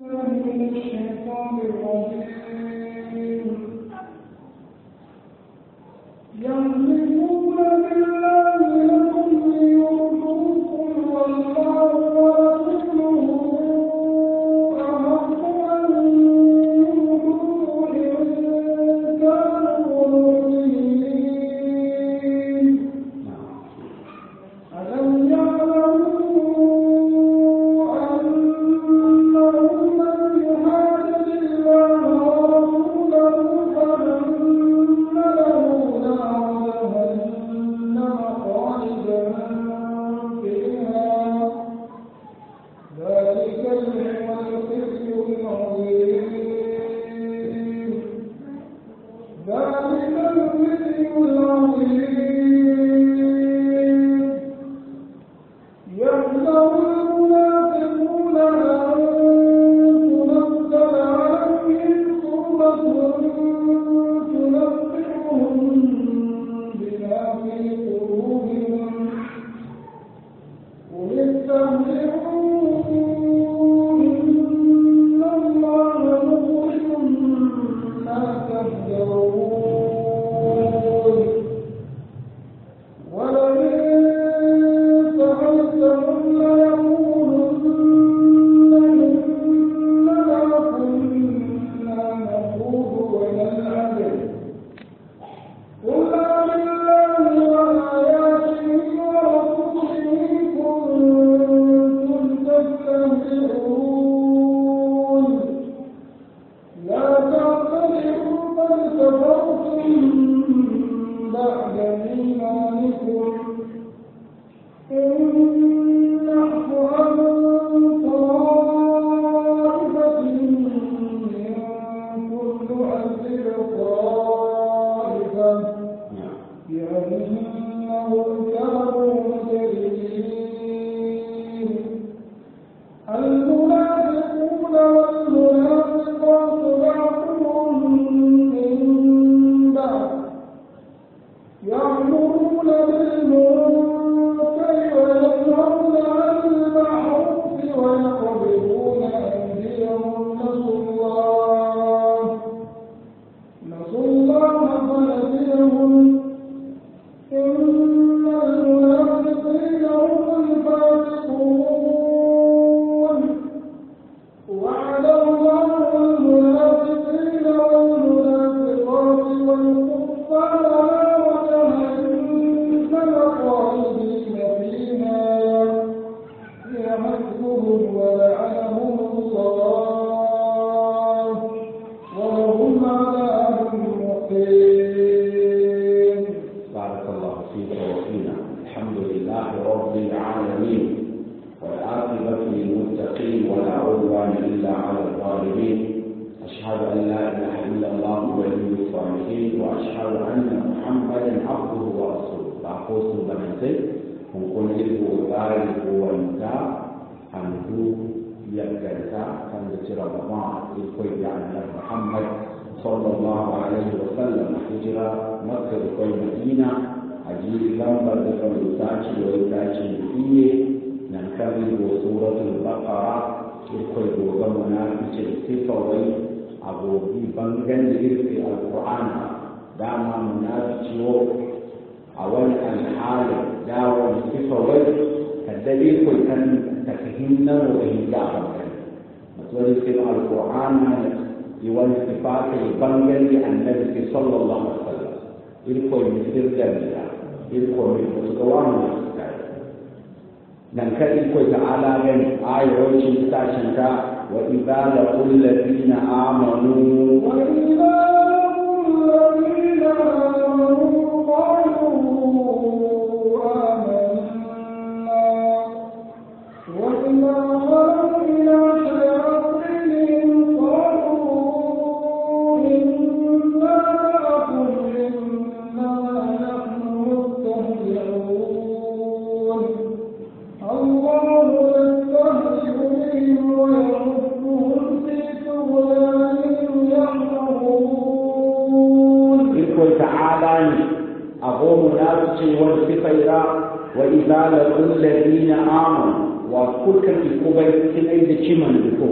وإذا لقوا الذين آمنوا وكل كتبوا كنيد كمان بكو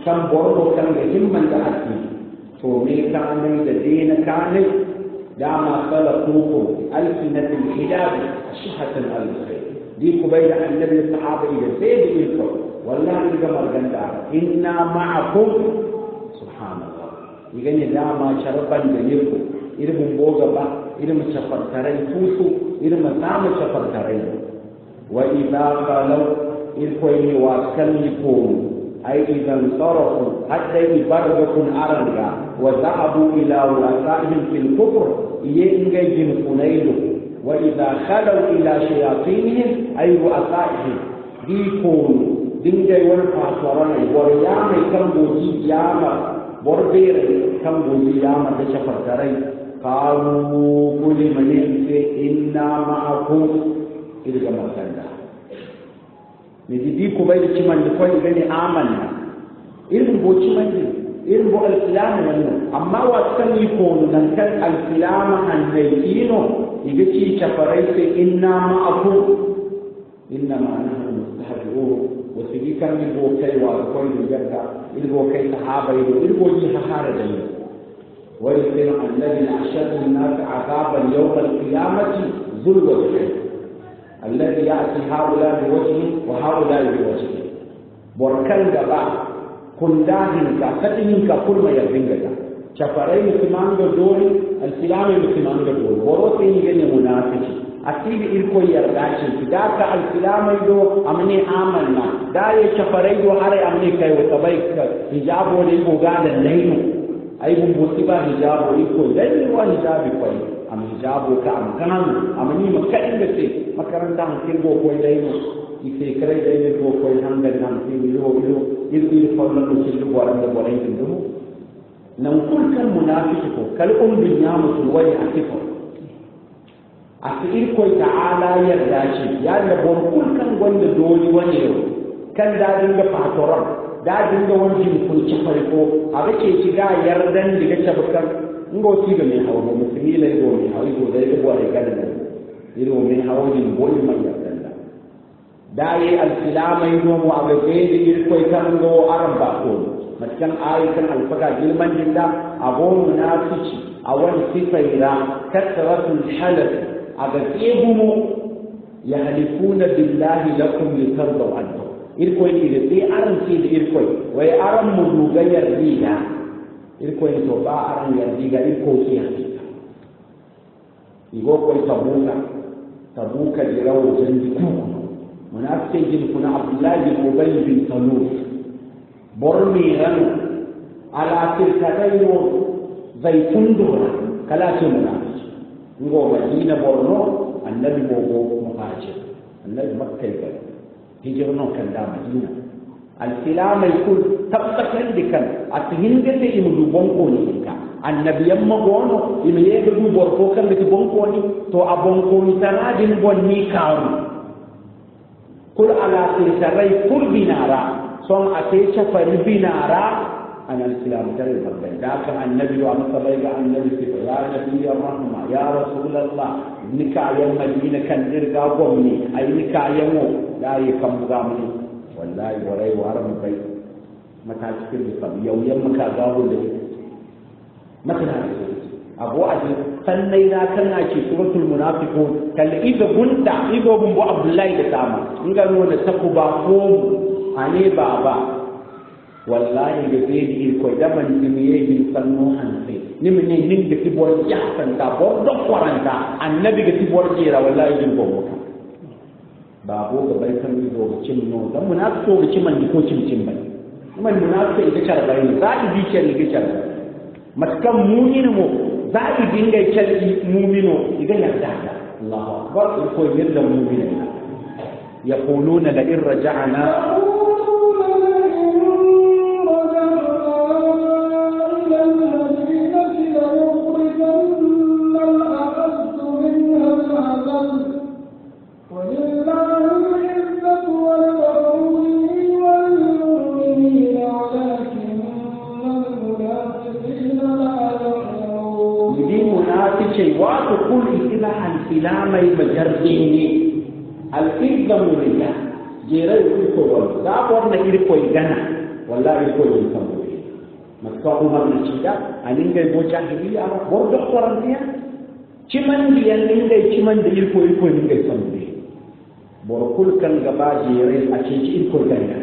kan borgo kan ga himman da ake to me kanai da dina kanai dama khalaqtukum alsinatil hidab ashhatan al-khair di ku bai da annabi sahaba da sai da ilko wallahi ga marganda inna ma'akum subhanallah igane dama sharban da yirku irin boga ba irin shafartarai tusu irin samu shafartarai wa idza qalu ilkoyi wa kallikum ay idan sarafu hatta ibarbakum aranga wa dhahabu ila wasa'ihim fil kufr yenga jin kunaidu wa idza khalu ila shayatinihim ay wasa'ihim dikon dinga wani fasara ne war ya mai kan goji yama borbere kan goji yama da shafartarai qalu kulli man inna ma'akum ilga masanda ne di ko bai ci man ko gani amanna irin bo ci man irin bo al-islam wannan amma wa kan yi ko nan kan al-islam annayino iga ci chafarai sai inna ma'akum inna ma'ana mustahdi'un wa sigi kan yi bo kai wa ko yi garga ilbo kai sahaba ilbo ji hahara da ni wa yusir alladhi ashaddu an-nas 'adaban yawm al-qiyamati zulwa الذي يأتي هؤلاء بوجهه وهؤلاء بوجهه بركان دبا كنداهن كاتين ككل ما يبينك شفرين كمان دول السلام كمان دول بروتين جنة منافق أكيد إلكو يرداشي كذاك السلام يدو أمني آمنا داي شفرين دو هاري أمني كي وتبايك حجابه ليبو قال الليل أي بمبتبا حجابه ليبو ليل وحجابه كوي am hijabu ka am kanan am ni makain da ce makaranta an kirgo ko dai no ite kare dai ne ko ko hanga nan ti yo il fawla ko ci do waran da waran din do nan kul kan munafiki ko kal dunya musul wani akifo asir ko ta'ala ya dace ya da bor kul kan gonda doli wani kan da dinga fatoran da dinga wani kun ci farko a bace shiga yardan diga tabbakan ngo tiga me hawo muslimi la go me hawo go dai go ai kada da iro me hawo din boy ma ya dalla dai al-islamai no mu abe be dir ko kan go arba ko matkan ayi kan alfaga gilman dinda abon munafici awan sifaira kasratul halal aga tebumu yahlifuna billahi lakum litardu anhu irko ni de aran ci de irko way aran mu dugayar diga irko ni to ba aran yardi ga irko ki hakika igo ko tabuka dirawo jandi ku munafiqin jin kuna abdullah bin ubay bin salul bormi ran ala tilkadayo zaitun dora kala ce munafiqi igo madina borno annabi bogo muhajir annabi makka ga hijirno kan da madina al-islam yakun tabtakan dikan atihindete imudu bonko ni ka annabiyan magono imiye da du borko kan da bonko ni to a bonko ni tanadin bonni karu kul ala tilkarai kul binara son ate chafari binara an al-islam tare da kan annabi wa masabai ga annabi sai ya nabi rahma ya rasulullah nika yan madina kan dirga gomni ai nika yan mo dai kan buga mu wallahi warai waran bai mata cikin da yauyan maka gawo da mata abu aji sannai na kana ce suratul munafiqun kal ido gunda ido bumbu abdullahi da tama inga nuna takuba ko ane baba wallahi da bai di ko da man dimiye din sanno hanse nimne nin da tibor ya san ta bor do kwaranta annabi ga tibor jira wallahi din bombo babo ga bai kan ido ga cin no dan munafiqo ga cin man ko cin bai man munafiqo ita charbai za ki bi ce ni ga charbai matkan mu'minu mo za ki dinga charbi mu'mino idan ya da Allahu akbar ko yadda mu'minu yaquluna la in raja'na wato kulli ila al-filamai majardini al-idmu lillah jere ko da wannan irko igana wallahi ko yin sambo maska umar na cida anin ga go jahiliya bor do qorantiya ciman biyan ninga ciman da irko ninga sambo bor kul kan gaba jere a cikin irko ganya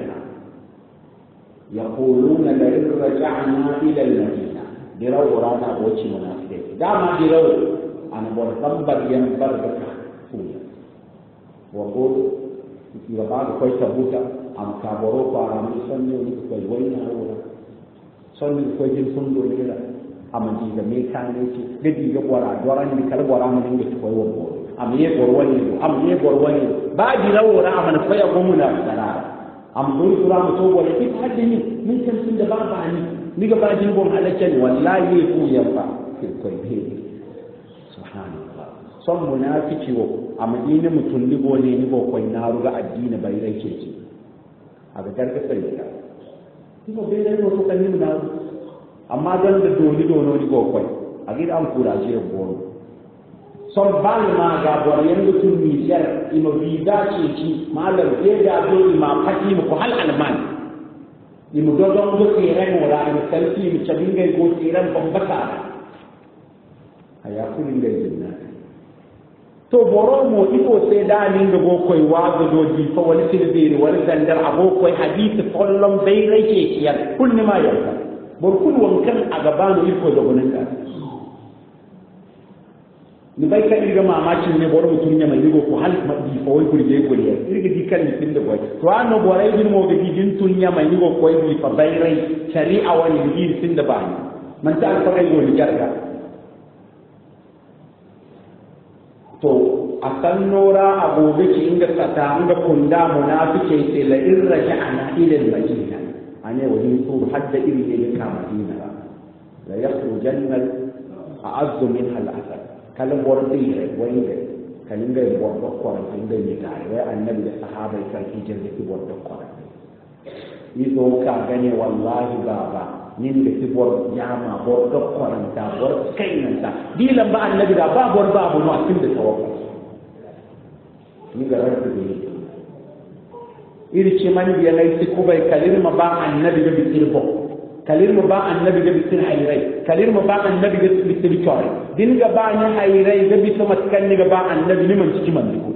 yaquluna la in raja'na ila al-madina diraw urana boci munafiqai dama diraw an bor tambar yan barka kuya wa qul ya ba ko tabuta am ka boro para mi sonne ni ko wayna wala sonne ko jin fundo ni la am di ga me kan ne ci gadi ga bora doran ni kala bora mun ngi ko wo am ye bor wani ba diraw ura am na faya ko munafiqara am dun sura mu to wala ki hadde ni min kan sun da ba ni ga ba jin bon halacce wallahi ku yamba ko be subhanallah son munafiki wo a madina mutun ni bo ne ni bo ko na ruga addini bai rai ce ci a ga garga sai ka ni bo bai rai no to kan ni na amma dan da doni dono ni go ko a gida an kura ce bo son bal ma ga bor yan mutun ni jar ino visa ce ci malam ke da do ma fati mu ko hal alman ni mu dodon go tsiran wala ni salfi mu cabin gai go tsiran bambata aya kulin gai jinna to boro mo iko sai da ni ga go koi wa go do ji fa wani tilbiri wani dandar abo koi hadisi follon bai rake kiyar kulli ma yarda bor kul wankan a gabanu iko da gonin ka ni bai ka irga mamacin ne boro mutun ne mai go ko hal ma di fa wai kurje goriya irga di kan ni tinda boy to anno borai din mo ga di din tunya mai go ko di fa bai rai shari'a wani di tinda ba man ta fa kai go ni jarga to akan nora agobe ki inda sata inda kunda munafike sai la irja ana ila al-madina ane wani to hadda iri ne ka madina la yakhrujanna a'azzu min al-asad kalan bordi wani da kalin ga bordo kwara inda ne tare wai annabi da sahabbai sai hijira da bordo kwara ni to ka gane wallahi baba nin da bor yama bordo kwara ta bor kai nan ta dilan ba annabi da ba bor ba bu no akin da tawakkal ni ga rabbi ne iri ce man biya lai su kubai kalirma ba annabi da bitirbo kalirma ba annabi da bitir hayrai kalirma ba annabi da bitir chore din ga ba ni hayrai da bitir matkan ni ga ba annabi ni man ciki man ko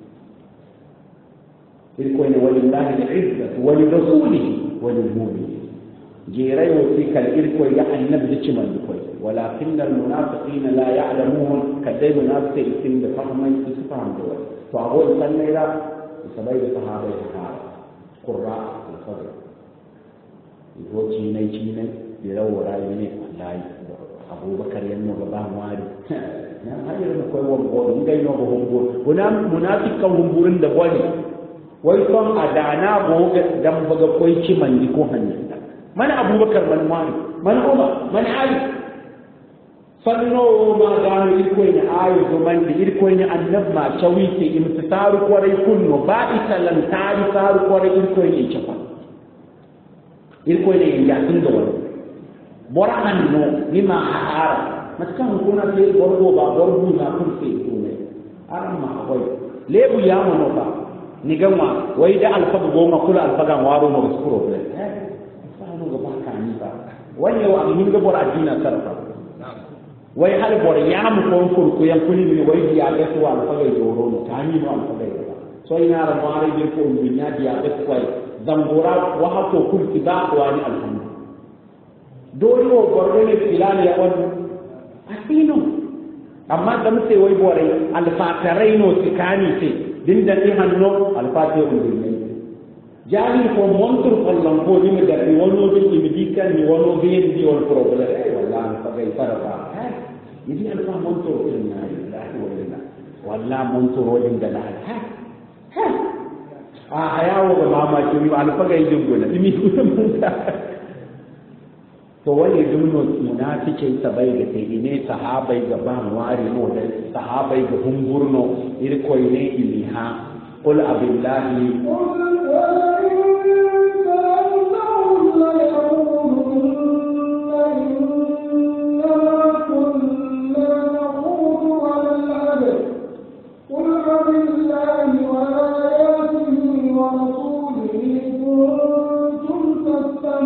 iri ko ne wallahi al-izza wa li rasulihi wa lil mu'minin jirai wa fi kal iri ko ya annabi da ciman ko walakin al-munafiqina la ya'lamun kadai munafiqin da fahman su fahimta to a wani sannan da sabai da sahabai qurra al-fadl ido cinai da rawo rayu ne wallahi abubakar yanno ga ba wari na hayar da koyi wani ngai no go hongo kuna munafikan humburin da wani wai son adana go dan baga koyi ciman di ko hanni mana abubakar man wari man umar man ali fanno ma gano irkoy ne ayo do man di irkoy ne annab ma chawite imtisaru kwarai kunno ba italan tari saru kwarai irkoy ne chafa irkoy ne ya tun da wani boran no lima hara matkan kuna sai borgo ba borgo na kun sai to ne aran ma hoy lebu ya mo ba ni gamma wai da alfaga goma kula alfaga waro no skuro ne fa no ga ba ka ni ba wani wa amin ga bor adina sarfa wai hal bor ya mu ko ko yan kuli ni wai ya ga to an fagai doro no tani no an fagai so ina ra mare je ko dunya dia ga kwai zambura wa ha ko kulti ba ko ani alhamdu dole ko bor ne filani ya wani asino amma da mutai wai bore alfatarai no tikani ce din da ni hanno alfatiha ne jali ko montur kollan ko ni da ni wono be ni dikan ni wono be ni won problem wallahi fagai faraba yidi alfa montor inna lillahi wa inna wallahi montor wajin da lahi a hayawo ga mama ki mi alfa ga yidin gona dimi mun ta to wani dunno munafike sabai da sai ne sahabai ga ban wari no da sahabai ga humburno irko ne iliha qul abillahi وآياته ورسوله كنتم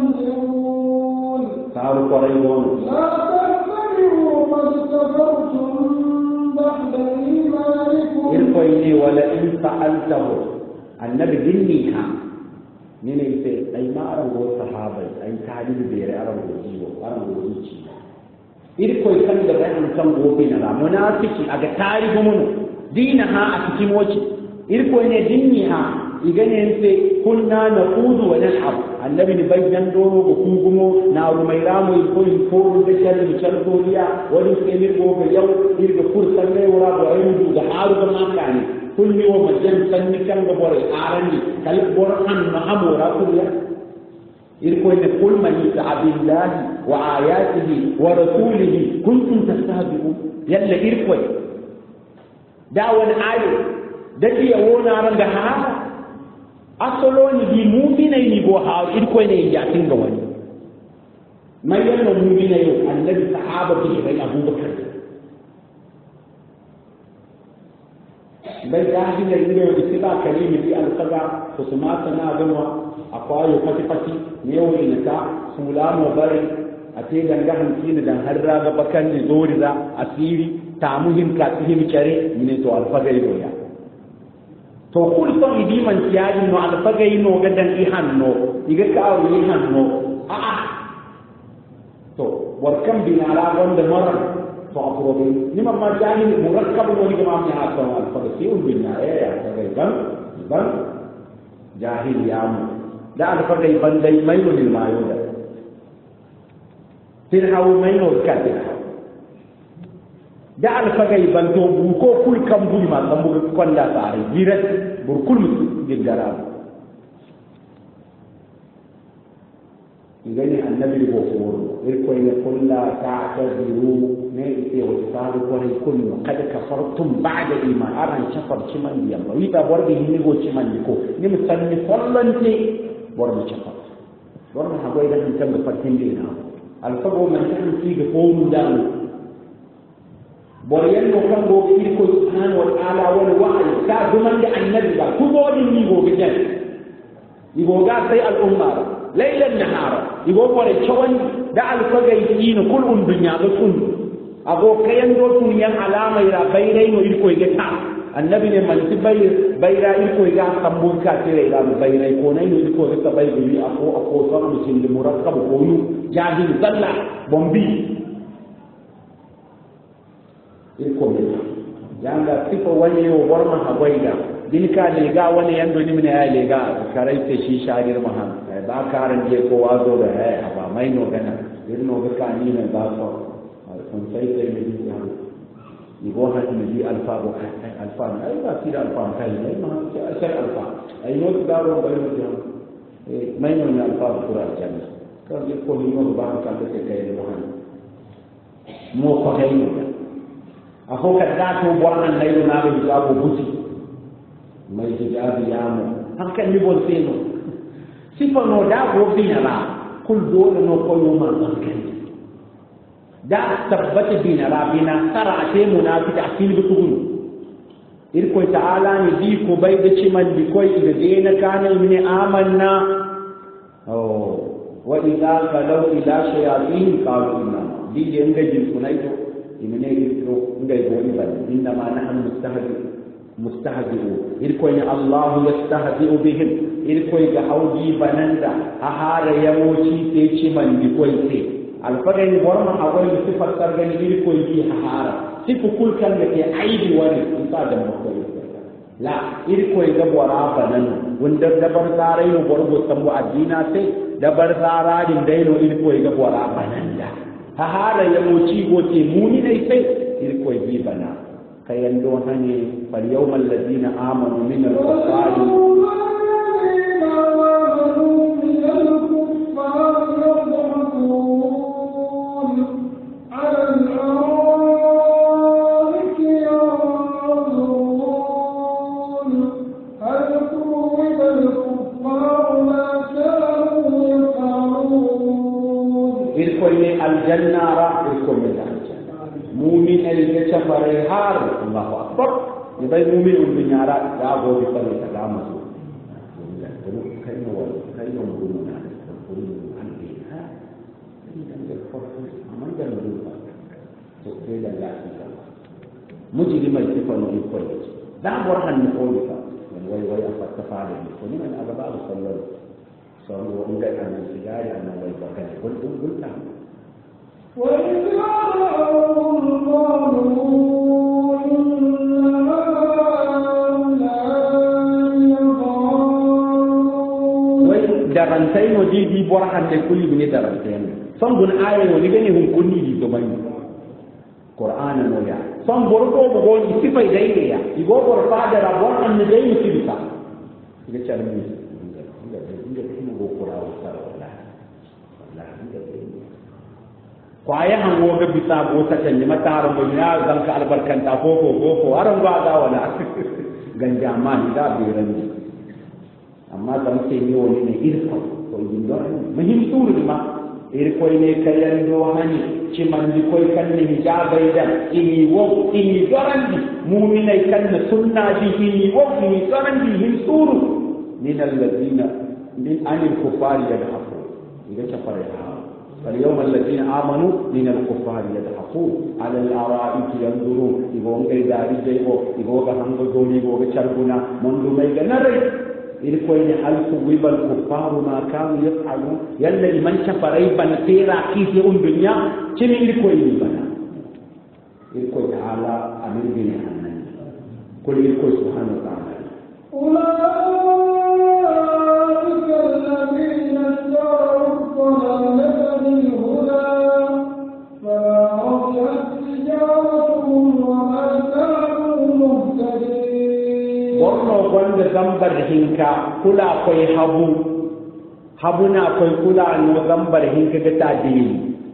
saru kwarai gono لا تحتملوا قد كفرتم بعد إيمانكم irkoi ne wala in sa'altahu annabi dinni ha ni ne sai ai ma aran go sahabai ai talibi bere aran go jiwo aran go zuci irkoi kan da ran kan gobe na ra munafiki aga tarihi mun dina ha a cikin wace irkoi ne dinni ha igane sai kunna naqudu wa nal'ab annabi ni bayyan doro go kungumo na rumai ramu ko ko da sharri sharriya wani sai mir go ga yau irga fursan ne wura da ayu da haru da makani kulli wa majan sanni kan ga bore arani kal bor an ma amora kulliya irko ne kul man ta'abillahi wa ayatihi wa rasulihi kuntum tastahzi'un yalla irko da wani ayo da iya wona ran da ha asolo ni bi mu'minai ni go ha irko ne ya tinga wani mai yana mu'minai annabi sahaba bi bai abubakar bai dahi da inda yau da ba kalimi bi alqaga to kuma sana ganwa akwayo fati ne wani na ta sulamo bari a te ganga hankini dan har raga bakan ni zori da asiri ta muhim ka tihim kare ne to alfaga yi ya to kul son idi man tiyadi no alfaga yi no gadan i hanno iga ka awu yi hanno a a to warkan binara wanda mara to aprobe ni mamma jahil murakkab woni ga mamma ha to alfaga si un binna ya ban jahil ya mu da alfaga ban dai mai no lil mayo da tin hawo mai no ka da alfaga ban to bu ko kul kam buri ma kam bu konda sare diret bur kul gidara ngani annabi ko foro irko ne kullu ta'tadiru ne ite wa saru ko ne kullu kad kafartum ba'da iman aran chafar ciman diya ba wi da borbe ni go ciman ko ni musanni kollante borbe chafar borbe ha goy da tan da fatin dina alfago man tan fi ga fomu dan boryen ko kan go irko subhanahu wa ta'ala wal wa'id ka duman da annabi ba ku go din ni go gidan ni go ga sai al umma laylan nahara igo bore chawan da alfagai yin kulun dunya ga sun ago kayan do tun yan alama ira bayrai no irko ga annabi ne man tibai bayra irko ga kambun ka tire ira bayrai ko nay no irko ga bai bi ako son mutin da murakkab ko yu jahil zalla bombi irko ne yanga tipo wani yo warma hawaida dinka ne ga wani yando ni mene ya lega karai te shi sharir mahan ba karan je ko wazo da ya ba mai no gana irin no ga kani ne ba so kun sai sai ne ya ni go ha ni di alfa go alfa ai ba tira alfa kai ne ma sai alfa ai no da ro ba no ya mai no ne alfa kura jami kan ni ko ni no ba ka da kai ne mahan mo ko kai ne a ko ka da to wannan ne na ga ko buti mai hijabi ya mu hakan ni bon sai no sifa no da go binara kul dole no ko yo man kan da tabbata binara bina tara ate munafiki akil bitugun ir ko ta'ala ni di ko bai da ciman di ko iga dena kana min amanna wa idza qalu ila shayatin qalu inna di yenga jin kunaito imene ko ngai go ibad inna ma nahnu mustahzi'u irko ni Allah yastahzi'u bihim irko ga haudi bananda a hara yamoci sai ci man di koi sai alfaga ni borma hawai sifar sargani irko yi hara sifu kulkan da ke aibi wani isa da makoi la irko ga bora banan wanda dabar zarai no borgo sambu addina sai dabar zararin daino irko ga bora bananda a hara yamoci gote muni dai sai irko yi bana kayan don hanyar فاليوم الذين آمنوا من الكفار على الأرائك ينظرون هل ثوب الكفار ما كانوا يفعلون إلكم الجنة رأيكم الجنة مؤمن الكفر هار الله أكبر يبقى مؤمن بالنار يا أبو بكر السلام amman da mu ba to sai da lafiya mujri mai sifan ne ko da borhan ne ko ba wai a fattafa da ne ko ne an agaba da sallar sallu in ga an sigari an wai ba kan gulta wa darantai no di borhan de kulli ne darantai son gun aye woni gani hun kunni di to bani qur'ana no ya son borgo go ni sifai dai ya igo bor fada ra borhan ne dai ni sibita ga charmi inda ina go qur'ana sar wallahi kwaya han go ga bisa go ta kan mata ran go ya zan ka albarkanta ko aran ba ga wala ganja man da biran amma da muke yi wani ne irko ko yin don muhim turu ma irko ne kayan do hani ci man di koy kan ne hijabai da ini wo ini dorandi mu'minai kan na sunna di ini wo ini dorandi hin turu min alladina min anil kufari yadhafu idan ta fara فاليوم الذين آمنوا من الكفار يضحكون على الأرائك ينظرون يقول إذا رجعوا يقول هنگو جوني يقول شربنا منذ ما يجنري إلكوين هل ثوب الكفار ما كانوا يفعلون يلا لمن شفري بنتيرا كيف الدنيا كم إلكوين بنا إلكوين تعالى أمير بن حنان كل إلكوين سبحانه وتعالى أولئك الذين اشتروا الضلالة بالهدى فما ربحت تجارتهم وما كانوا مهتدين. borno gonde gambar hinka kula koy habuna koy kula no gambar hinka ga tadili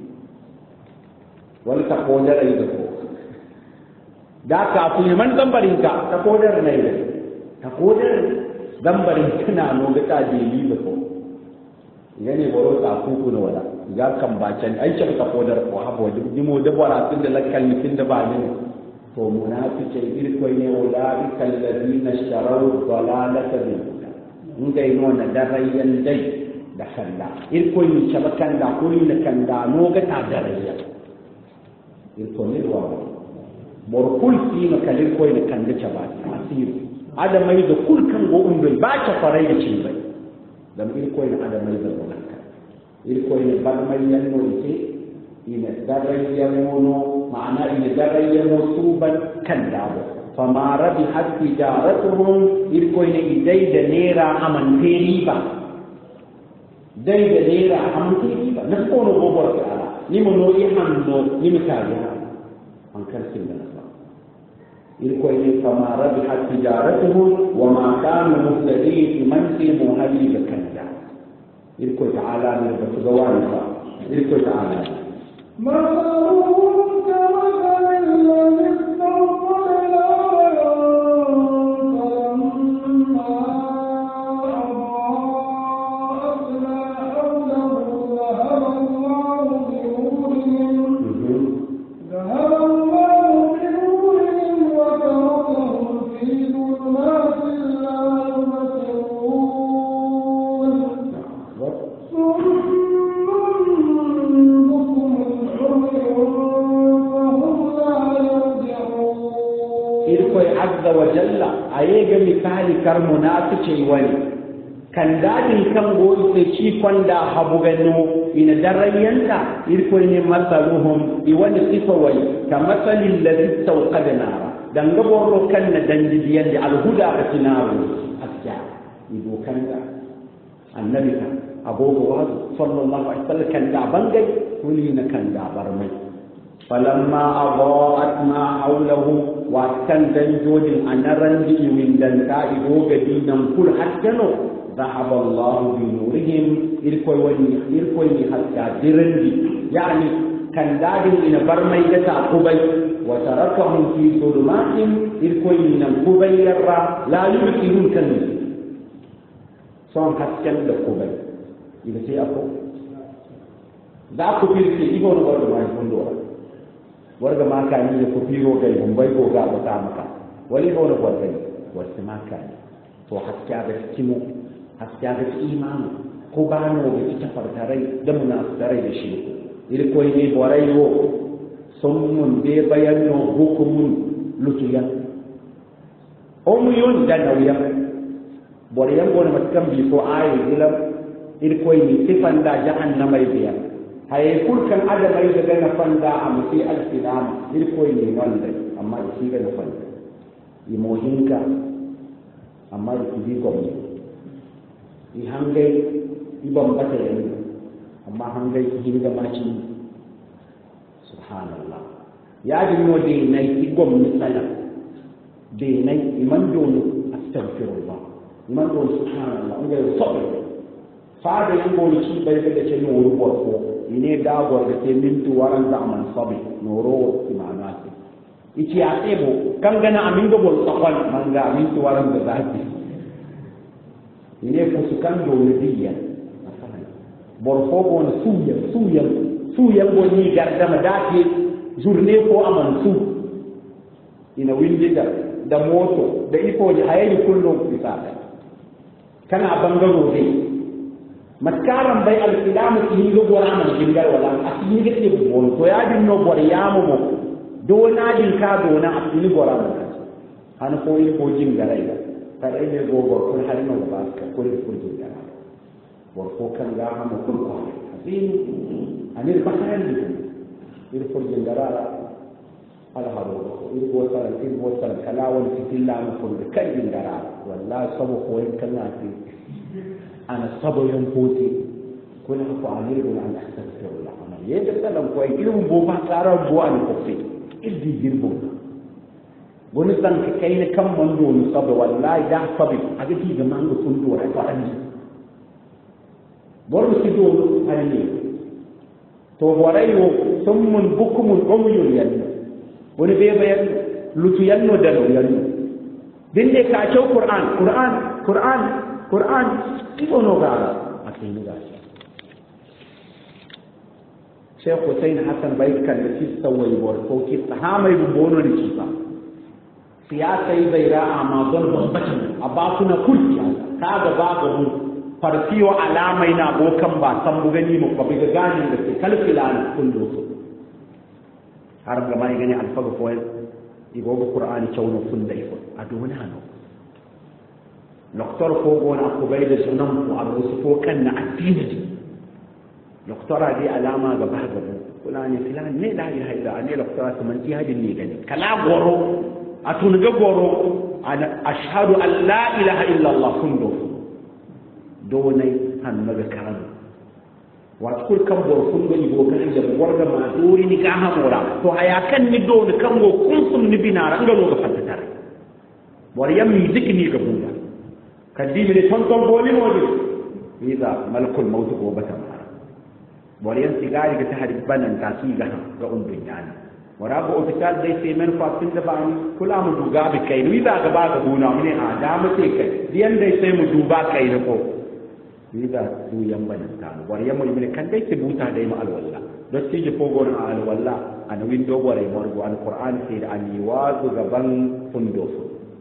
wal ta kodar ay da ko da ka ku man gambar hinka ta kodar ne ta kodar gambar hinka na no ga tadili da ko yani boro ta ku no wala ga kan bacan ai ce ta kodar ko habo dimo da bara tun da lakkal mitin da ba ne to munafiqai irko ne ulaika alladhina ishtaraw dalalata bil huda ngai no na darayyan dai da kalla irko ni shabakan da kuri na kanda no ga ta darayya irko ne wa morkul fi no kalir ko ne kanda chaba asir adamai da kulkan go undul ba ta farai da cin bai dan irko ne adamai da mulaka irko ne barmai yanno ite ina darayyan mono معنى إن دري مصوبا كندابو فما ربحت تجارتهم إلكوين إدايد نيرا أمن تيريبا دايد نيرا أمن تيريبا نسكون بوبر تعالى نمنو إحمنو نمكاريها أنكر سنة نصر إلكوين فما ربحت تجارتهم وما كانوا مهتدين من سيمو هلي بكندا إلكوين تعالى من بسجوانها إلكوين تعالى مثلهم كمثل الذي استوقد نارا فلما أضاءت ما حوله ذهب الله بنورهم وتركهم في ظلمات لا يبصرون irkoy azza wa jalla ayega misali kar munafiqai wani kan dadin kan goyi sai ci kwanda habugano ina darayanta irkoy ne masaluhum iwani sifawai ka masalil ladhi tawqada nara dan gaboro kan na danjiyan da alhuda ka tinaru asya ido kan da annabi ka abubuwa sallallahu alaihi wasallam kan da bangai kuli na kan da barmai فلما أضاءت ما حوله وكان دنجود أن رندي من دنكاء وجدينا كل حتنو ذهب الله بنورهم إلكوي حتى درندي يعني كان دادم إن برمية قبي وتركهم في ظلمات إلكوي من قبي لا يمكنون كنز صام حتى قبي إذا سيأكو ذاك في إيمان ورد ما يكون دورا warga ma ka ni ko biro gai mumbai ko ga bata maka wali ko na warga wasu ma ka ni to hatta da kimu hatta da imani ko ba no da ta fartarai da munafirai da shi irkoy ni borayo sommun be bayanno hukumun lutuyan omuyun danawiya borayan gona matkam bi ko ayi ilam irkoy ni sifanda jahannama biya hay kulkan adamai daga na fanda amsi al-qiyam irkoy ni wanda amma shi ga na fanda imohinka amma ki gomi i hangai ibam bata yayi amma hangai ki ga maci subhanallah ya dinno de nay ki gom misala de nay iman donu astaghfirullah iman donu subhanallah ngai sabr fa da yango ci bai da ce no rubo ko ine da gor da ke mintu waran da man sabi noro imanati ichi a tebo kangana amingo bol safan manga mintu waran da zaki ine ko su kan do diya borfo bon suya boni gardama dake journée ko amansu ina windiga da moto da ifoji hayayi kullum bisada kana bangaro dai matkaran bai al-qiyamu ki go gora man jingar wala asini gete bon to ya din no bor yamu mo do na din ka do na asini gora man an ko yi ko jingarai da kare ne go gor kun har no ba ka ko jingarai والفوكان جاهم وكل واحد حزين عن البحرين يدخل جندرارا على هذا يدخل كلاون في كل نقول كل جندرارا والله صبوا خوين كناتي أنا صبوا ينفوتي كنا فعليه عن أستغفر الله أنا يدخلهم كوي إلهم بوما كارا بوان كفي إدي جربو ونسان كاين كم من دون صبوا والله ده صبي أجدي جمانو كندورا فعليه borbu sido hanni to warayo summun bukumun umyun yanno woni be bayan lutu yanno dalo yanno dinde ka cew qur'an ibono ga atini ga Sheikh Hussein Hassan Baikal da shi sawai bor ko ki tahamai bu bono ni kifa siyasa yi baira amma don bambatin abakuna kulli kaga ba ga mu farfiyo alamai na bokan ba san bu gani mu kwabi ga gani da ke kalfilan kullu har ga mai gani alfaga ko igo ga qur'ani chawno sun dai ko aduna hano doktor ko gona ko bai da sunan ko abu su ko kan na addini doktora dai alama ga ba ga kula ne filan ne da ilaha illa ne doktora su man jihadin ne gani kala goro atun ga goro ana ashhadu an la ilaha illa allah kullu donai hannaga karanu wato kul kan bor kun gani go kan da warga ma dori ni ka hamora to aya kan ni do ni kan go kun sum ni binara ngalo ga fatar bor yammi zikni ga buda kadimi ne ton ton boli modi iza malakul maut go bata bor yan sigari ga tahrik banan ta ki ga umbin yana wara go ofital dai sai men fatin da bani kula mu duga bi kai ni da ga ba ga buna mu ne a da mu sai kai diyan dai sai mu duba kai ne ko إذا دو يمبن كان وريم من كان ده تبوتا ده مع الولا بس تيجي فوقون على الولا أنا وين دو وري مرجو عن القرآن سير عن يواز وجبان فندوس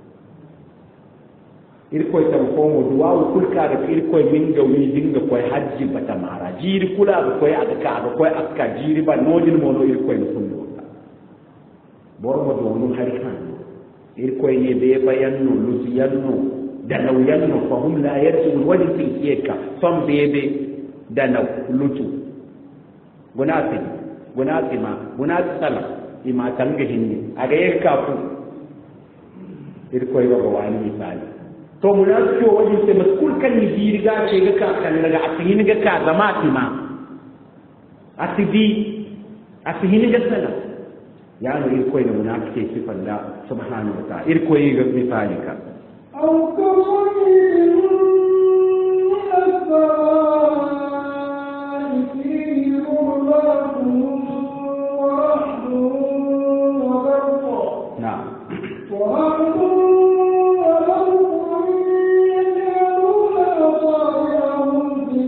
إلكوي تبقوم ودوا وكل كار إلكوي من جوي دين كوي حج بتمارا جير كلا كوي أذكار كوي أذكار جير بنودين مولو إلكوي فندوس بورم دونو هريكان إلكوي نبي بيانو لوزيانو danaw yanno fa hum la yarjun wadi fi yeka fam bebe danaw lutu gunati sala ima tanga hinni aga yeka fu irko yoga wani misali to munafiki wadi se maskul kan ni dirga ce ga ka kan daga asihin ga ka zamati ma asihin ga sala yani irko ne munafiki sifan da subhanahu wa ta'ala irko ga misali ka أو كصيب من السماء فيه ظلمات ورعد وبرق نعم ورعد وبرق يجعلون أصابعهم في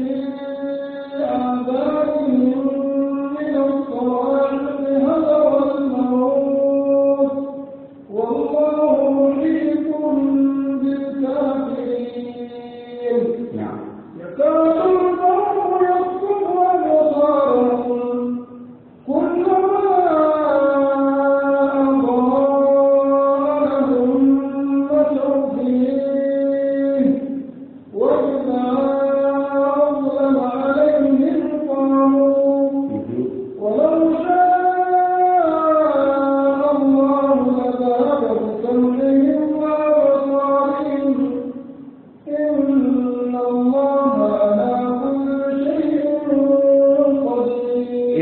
آذانهم من الصواعق حذر الموت والله محيط بالكافرين. نعم. يكاد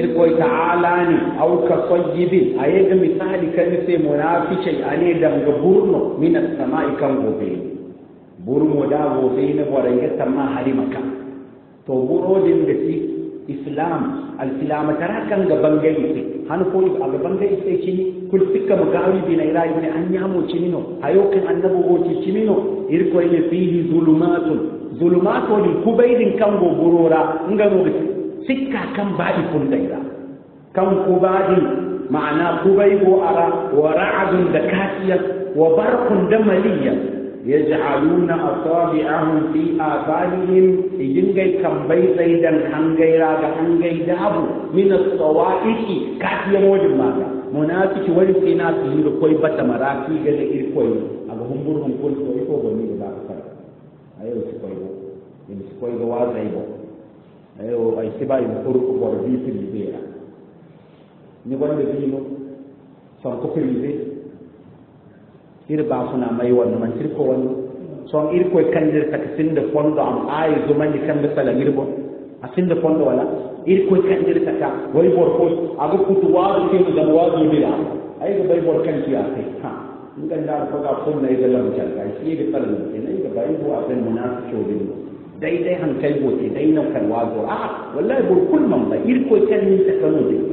irko ta'ala ni au ka sayyibin ayega misali kan sai munafici ane danga burno min as-sama'i kan gobe burmo da gobe ne boranga tamma harimaka to burodin da shi islam al-islam tarakan ga bangai han ko a ga bangai sai shi kul tikka magawi bi na ila ne an yamo cimino ayokin annabu go cimino irko ne fihi zulumatun li kubaidin kan go burora ngaro sikka kan baɗi kun daira kan kubadi ma'ana kubai ko ara wa ra'adun da kasiya wa barqun da maliya yaj'aluna asabi'ahum fi abanihim idingai kan bai zaidan hangaira ga hangai dabu min as-sawa'iqi kasiya modin maka munafiki wani sai na su da koi bata maraki ga da irkoi aga humburhum kun ko goni da ka ayo su koi go in su koi ga wazai go ayo ay sibai ko ko bor bi filibera ni gona de bino son ko filibe ir ba suna mai wannan man tir ko wannan son ir ko kandir taksin da fondo am ay zuma ni kan da sala mirbo asin da fondo wala ir ko kandir taka wai bor ko aga kutu wadu ke da wadu bila ay ga bai bor kan ci akai ha ngan da ko ga sunna ida lam jalka shi ga sala ne ga bai bo asan munafiqo din daidai hankali bote dai nan kan wazo a wallahi bur kullum ba irko kan ni ta kano dai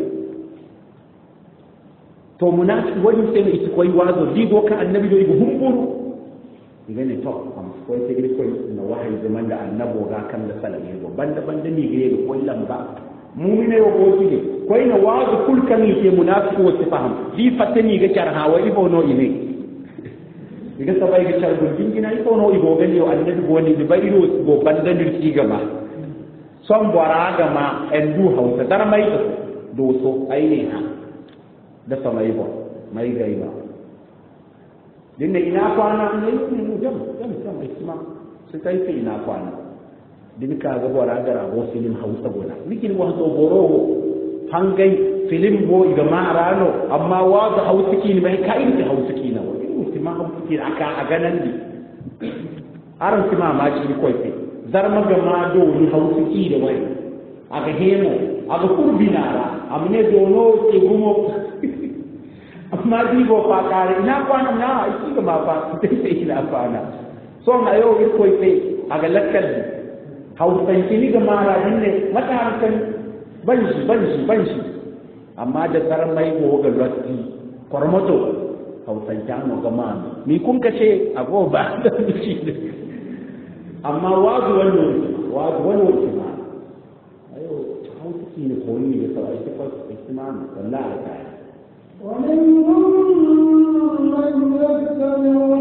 to munafi wani sai ne ita koi wazo digo ka annabi do ibu humburu diga ne to am koi sai irko na wahayi zaman da annabo ga kan da salami go banda ni gare ko lamba mu'mine yo boji ne koi na wazo kul kan ni ke munafi ko faham di fatani ga charha wa ibo no ine diga sabai ga char gundin gina iko no ibo gani yo annabi go ni bai ro go banda dirki gama son bora gama en du hausa dar mai do so aini ha da samai bo mai gaiba dinne ina kwana ne mu jam isma sai kai fi ina kwana din ka ga bora gara go film hausa gona mikin wa so boro hangai film bo ga marano amma wa da hausa kin mai kai da hausa kin na ma hauki aka a ganan di aran kuma ma ji ko sai zarma ga ma do ni hauki da wai aga hemo aga kurbinara amne do no ke gumo amma di go fa kare ina kwana na shi ga ma fa sai ina kwana so na yo ko sai aga lakkal hausan kini ga mara dinne mata hankan banshi amma da zarmai go ga lotti kormoto hausan jano gama ni kun ka ce ago ba da shi amma wazu wannan ma ayo hausa ne ko ni da sai ta ko isman wallahi ta wa minhum man yastami'u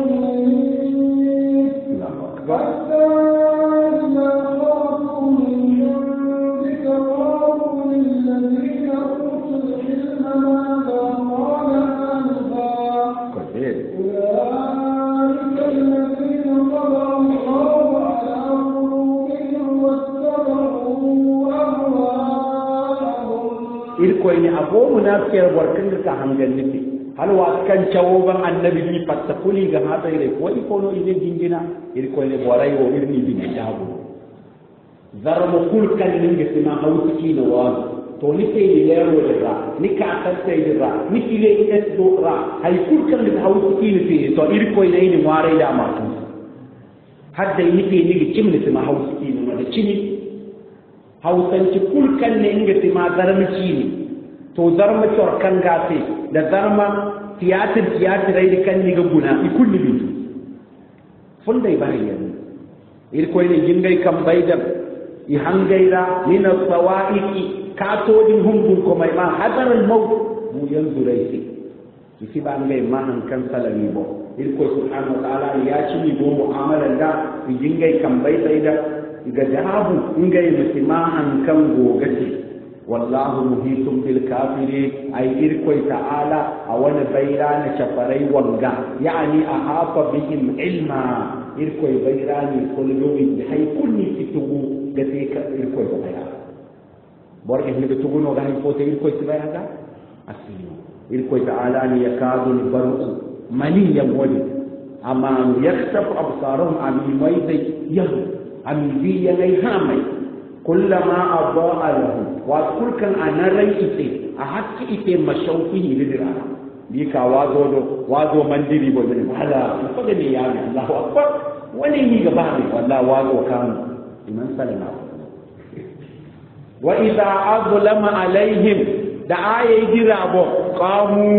ilayk hatta ma qatu min indika qalu lil ladina utul ilma ma qala أولئك الذين طبع الله على قلوبهم واتبعوا أهواءهم. إلكوين أبو منافق وركن كهانجل نبي. هل واسكن شوبا النبي بي فتقولي جهات إليه ويكونوا إذا جنجنا إلكوين بوراي وإرني بنجابو. ذرم كل كان نجسنا هوسكين وازو. to ni sai ni lero da ra ni ka san sai da ra ni kile es do ra hay kurkan da hausa kile fi to iri ko ne ni ware da ma tu hadda ni ke ni cim ni ma hausa kile ma da cini hausan ci kurkan ne inga ti ma zarmi cini to zarma cor kan gase da zarma tiyatir ai kan ni ga guna i kulli bi fundai bayan iri ko ne jingai kan baidar i hangaira min as-sawa'iqi katodin humbun ko mai ma hadar al-maut mu yanzu raisi kisi ba ngai ma han kan salami bo irko subhanahu wa ta'ala ya ci ni bo mu'amalan da jingai kan bai sai da ga jahabu ngai mutima han kan gogati wallahu muhitum bil kafirin ay irko ta'ala a wani bayrana shafarai wanga yani ahafa bihim ilma irko bayrani kullu bi hay kulli kitubu da sai ka irko bayrani borge hebe tuguno ga hipote il koy tibay hada asino il koy ta'ala ni yakadu al barq mali yamwali amma yakhsaf absaruhum ami maydi yah ami bi yanay hamay kullama adaa lahu wa kulkan anarai ite a hakki ite mashauki lidira bi ka wazo mandiri bo ne wala ko da ne ya Allahu akbar wani ni gaba ne wallahi wazo kan iman sallama wa idza azlama alaihim da ayi jira bo qamu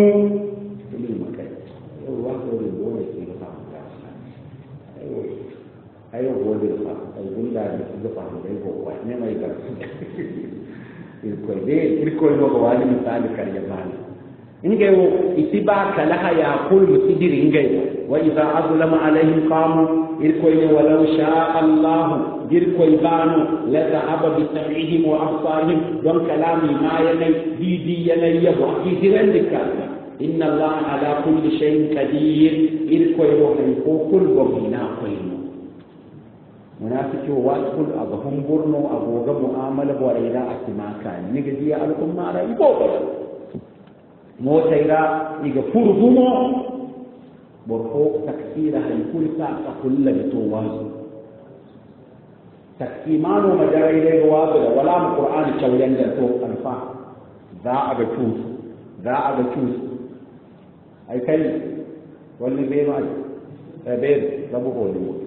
ayo gode fa ay gunda da su da fara dai ko wai ne mai gar il ko no ko wali misali kariya bani inge wo itiba kala ya kul mutidiri inge wa idha azlama alaihim qamu il ko ne walau sha Allah dir ko ibanu la dhahaba bi sam'ihim wa absarihim don kalami ma yanai didi yanai yabo didiran dikka inna Allah ala kulli shay'in qadir il ko yo ko kul gomina ko munafiki wa kul abahum burno aboga mu'amala wa ila atimaka ni ga diya al'umma ra ibo mo tayra iga furdumo borko taksira hay kulka ka kullu to wazo takimano majarai da wazo da wala mu qur'ani chawyan da to alfa za a ga tu ai kai walli be ma be rabu holu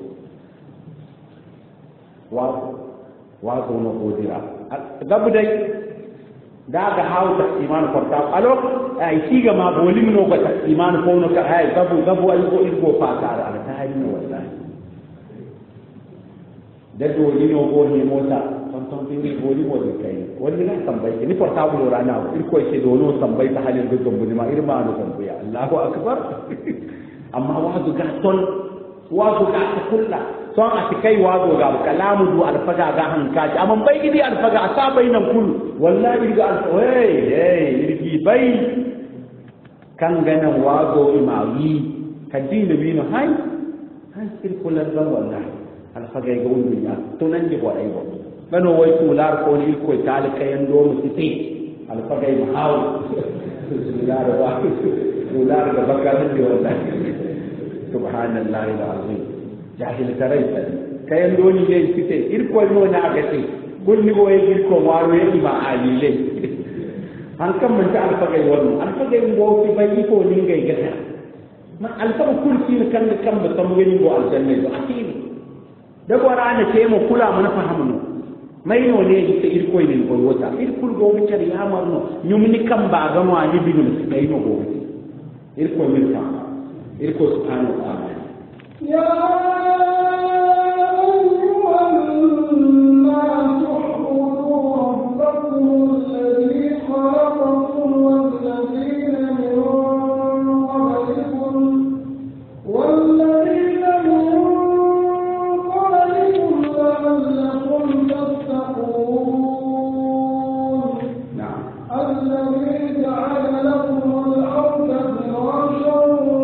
wazo no godira gabu dai daga hawo ta imanu korta alo ai siga ma bolim no ga imanu ko no ka hay gabu ay go fa ta ala ta hay no wallahi da do ni no go ni mota ton ni go ni mo kai wani na tambaye ni porta bu rana ko ce do no tambaye ta halin da gumbu ma irma no tambaye Allahu akbar amma wazo ga ton wazo ga kullu son a kai wazo ga kalamu du alfaga ga hankaji amma bai gidi alfaga a sa bainan kullu wallahi ga irgi bai kan ganan wazo imawi kadina bino hay sirkular ban wallahi alfaga ga wani ya to nan ji gwarai ba bano wai tular ko ni ko tal kayan do mu titi alfaga ma hawo tular ga bakarin da wallahi subhanallahi alazim jahil karaita kayan doni ne fite irko no na gate kulli boye irko waro yi ma alile an kan mun ta alfa gai wannan alfa gai ngo fi bai ko ni gai gata ma alfa kulki kan ba samu gani go aljanna do akiri da gora ne ke mu kula mu na fahamu no mai no ne ita irko ne go wata irkul go mu tari ya marno nyumni kan ba ga mu ali bidul sai no go irko min ka irko subhanahu wa ta'ala يا أيها الناس اعبدوا ربكم الذي خلقكم والذين من قبلكم لعلكم تتقون الذي جعل لكم الأرض فراشا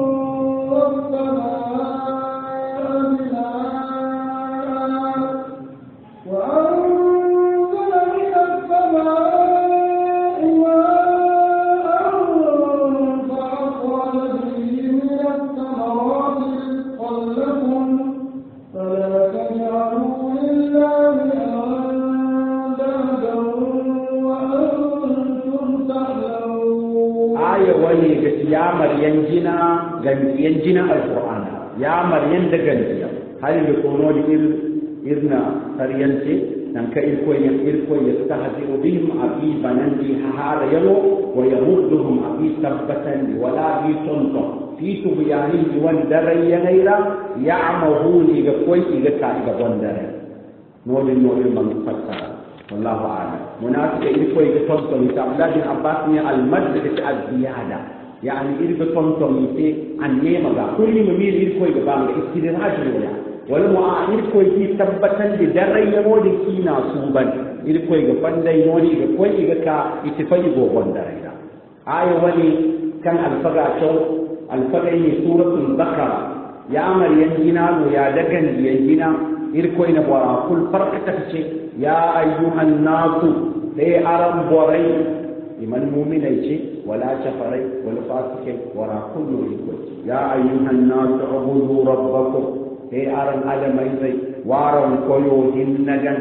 yanjina alqur'ana ya maryan da gantiya hali da kono di irna sariyante nan ka irko ya stahzi'u bihim abi banandi hahara yalo wa yamudduhum abi tabbatan wala bi tonto fi tubyanihi wan darayya ghaira ya'mahuni ga koi ga ka ga wandare nodin man fatta wallahu a'lam munafiq irko ga tonto ni tabla bin abbas ni al-mad bi al-ziyada يعني إرجع تنتم يتي أنيما جا كل مميل إرجع يبان إستدراج ولا والمع إرجع يتي تبتن بدري يمود كينا سوبان إرجع يبان ده يمودي إرجع يبكى يتفاي بوبان دارينا آية ولي كان الفقع شو الفقع سورة البقرة يا أمر ينجنا ويا دكان ينجنا إرجع ينبورا كل فرق تفشي يا أيها الناس لي أرم بوري لمن مؤمن شيء ولا شفري ولا فاسق ولا كل يقول يا أيها الناس اعبدوا ربكم هي أرم على ميزي وارم كيو إن جنة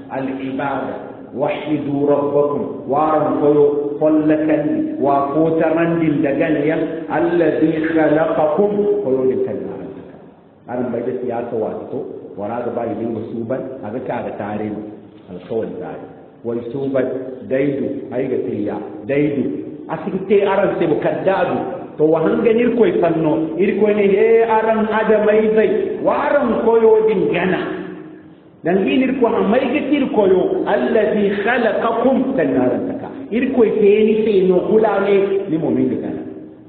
العبادة وحدوا ربكم وارمقوا فلكن وفوترن دلدقنيا الذي خلقكم قلوا لكنا أنا بيد سياسة واسطو وراد باي من وسوبا هذا كاد تارين القول تارين وسوبا دايدو أيغا تيا دايدو أسكتي أرن سيبو كدادو to wahanga nirkoy fanno irkoy ne he aran adamai zai waran koyo din gana dan ginir ko mai gatir koyo allazi khalaqakum tannaran taka irkoy teni sai no kulane ni mu'min gana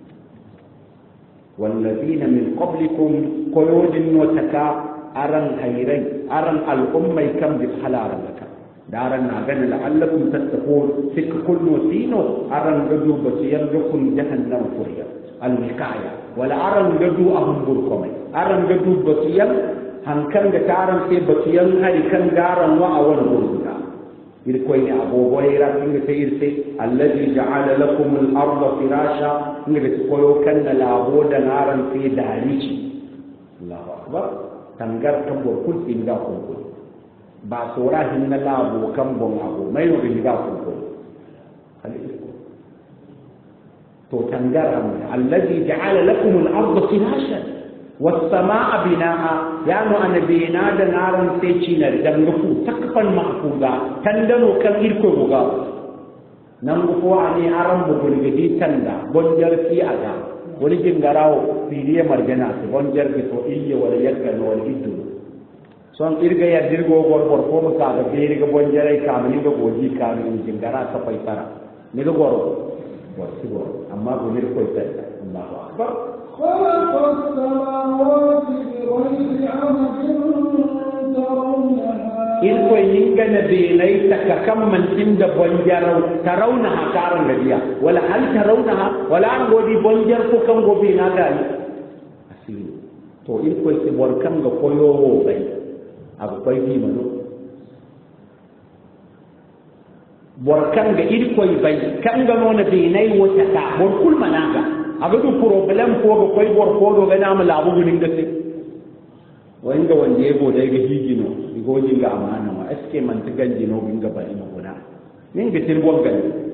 walladina min qablikum koyo din no taka aran hayrai aran al ummai kam bi halaran taka daran na gana la'allakum tattaqun sik kullu sino aran gadu basiyar lakum jahannam furiya الوقاية ولا أرن جدو أهم بركمي أرن جدو بطيان هنكن جتارن في بطيان هاي كان جارن وأول بركنا يلكوين أبو هريرة إن سيرسي الذي جعل لكم الأرض فراشا إن بتقولوا كن لابود نارن في داريش الله أكبر تنجر كم بركول إن جاكم كل باسورة هن لابو كم بون أبو ما يوجد جاكم كل تنجرهم الذي جعل لكم الأرض فراشا والسماء بناء يعني أنا بناء نارا تيجينا دمغفو تقفا محفوظا تندنو كم إلكو بغا نمغفو عني أرم بغل جدي تندا بنجر في أدا ولجن غراو في ليه مرجنات بنجر بتو إيه ولا يكن ولا إدو سوان إرغا يدرغو غور برفوم كاغا بيرغا بنجر كامل غوجي كامل جن غرا سفاي ترى نيغو غور وسيبور أما بمير كويتر الله أكبر خلق السماوات بغير عمد ترونها إلكو ينجن بينيتك كم من سند بنجر ترونها كارن لديا ولا هل ترونها ولا أنغودي بنجر كم غبينا داي أسيل تو إلكو يسيبور كم غفويو بي أبو بيدي منو borkan ga irkoy bay kan ga nona be nay wota ta bor kul managa aga du problem ko ga koy bor ko do ga nam labu gudin gatte wanda wanda yego da ga higino digo jinga amana ma eske man tiganji no binga bari no guna nin ga tirgon gal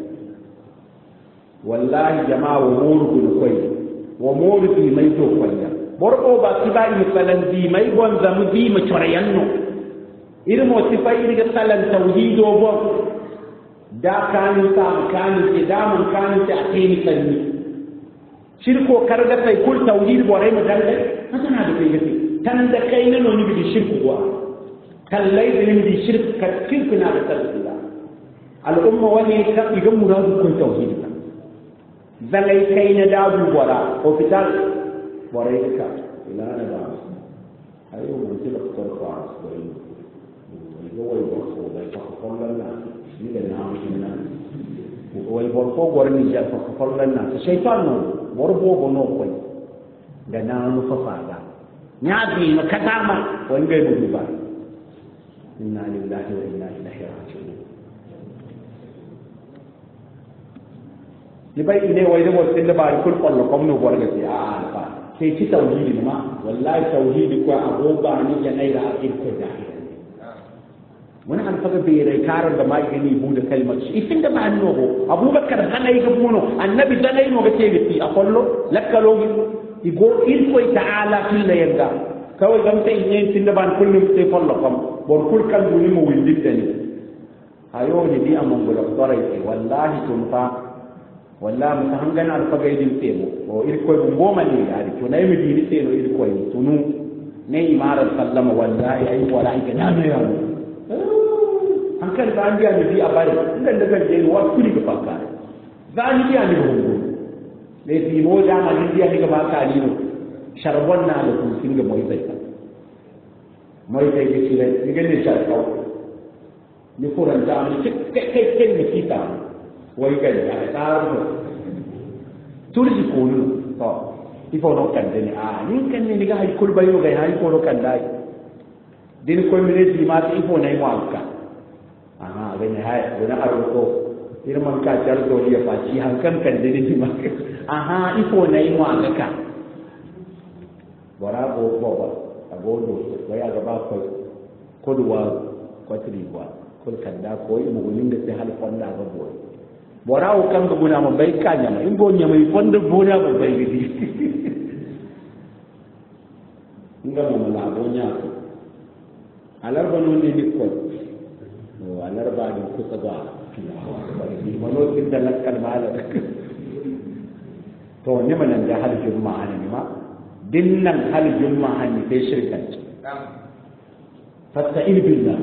wallahi jama'a wa murgu koy wa murgu mai to koyya bor o ba tibai misalan di mai gon zamu di ma chorayanno irmo tifai ga salan tauhido bon da kanu ta kanu ke da mun kanu ta akini sanni shirko karga sai kul tauhid bore mu dan dai haka na da kai gaci tan da kai ne no ni bi shirku wa kallai da ni bi shirku ka shirku na da tsalla al umma wani ka idan muradu kun tauhid zalai kai na da bu bora hospital bore ka ila na ba ayo mun ti da korfa ko ni go wai ba ko dai ka ko lalla ni da na mutum nan wai borko gwarni ja fa fallan na shaytan no borbo gono koi da na nu fa faga nya bi no kadama wai ga mu ba inna lillahi wa inna ilaihi raji'un ni bai ne wai da wasu da ba kul kullu kom no borga sai a ba sai ci tauhidi ma wallahi tauhidi ko agoba ni ya naira ko da wani an faga bai karar da ma gani bu da kalmar shi ifin da ba annobo abubakar kanai ga buno annabi zanai no ga tebe fi a kollo lakkalo igo il koy ta'ala fil la yanga kawai gam tay ne tin da ban kullum sai follo kam bor kul kan duni mo windi tani ayo ni bi amon gola torai wallahi tun fa wallahi mun hangana al faga idin tebo o il koy bu goma ni ari to nay mi dini teno il koy tunu ne imara sallama wallahi ay wala ga nanu ya an kan da an biya ni a bari inda da kan je wa kuli ga fakka za ni biya ni hongo le bi mo da ma ni biya ni ga baka ni no sharbon na da ku singa moy bai moy bai ke chile ni ga ni shar kaw ni furan da ni kai ni kita wai ga ya tsar ko turji ko no to ifo no kan de ni a ni kan ni ga hay kul bayo ga hay ko no kan dai din ko mi ne di ma ifo nay mo alka aha gani hai wani arko irman ka jar do ya faci hankan kan dini di maka aha ifo na yi wa gaka bora go boba agodo wai aga ba ko kodwa ko triwa kul kanda ko mu gunin da sai hal fonda ga boy borawo kan ga guna ma bai kanya ma in go nya mai fonda bona ba bai gidi nga mo la go nya ko alarba non ni ko o alarba ni ko ta ba ni mono tin da lakkal mala to ne manan da hal juma'a ne ma dinnan hal juma'a ne sai shirka fasta'in billah